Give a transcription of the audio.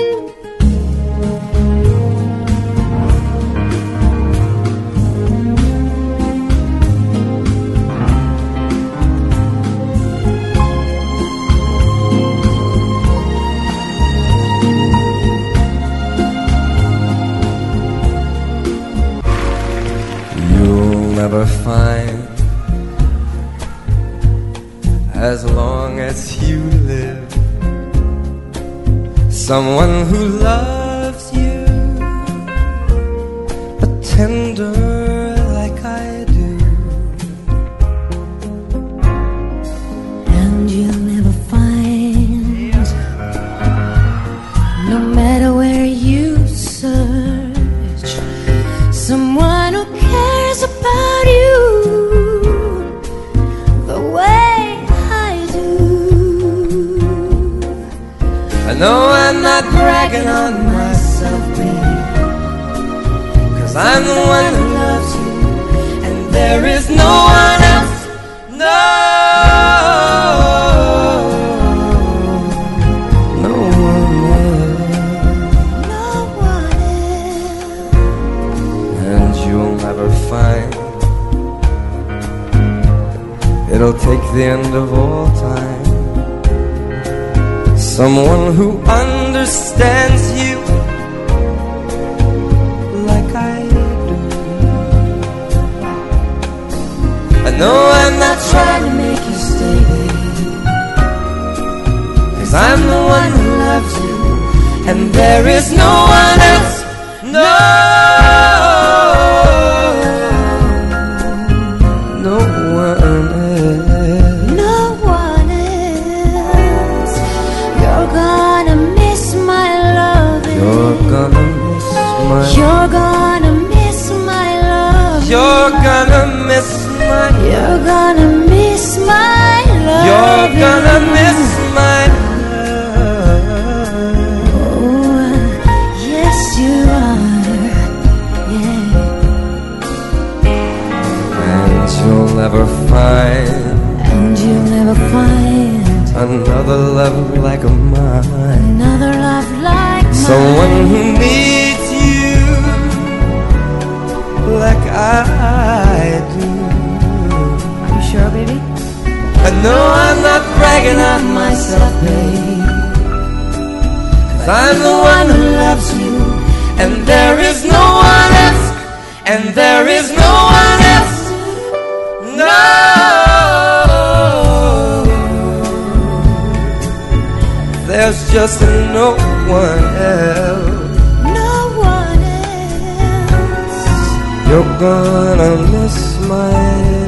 Never find, as long as you live, someone who loves you but tender like I do. And you'll never find, no matter where you search, someone who cares about you the way I do. I know I'm not bragging on myself, babe, 'cause I'm the one who loves you, and there is no one else. No, no one else. No one else. And you'll never find, it'll take the end of all time, someone who understands you like I do. I know I'm not trying to make you stay, baby, 'cause I'm the one who loves you, and there is no one else. No, no one else. No one else. You're gonna miss my love. You're gonna miss my. You're gonna miss my love. You're gonna miss my. You're gonna miss my love. You're gonna miss my. Oh, yes you are. Yeah. And you'll never find, And you'll never find another love like mine, another love like mine. someone who needs you like I do. Are you sure, baby? I know I'm not bragging on myself, babe, 'cause I'm the one who loves you, and there is no one else, and there is no one else. No, there's just no one else. No one else. You're gonna miss my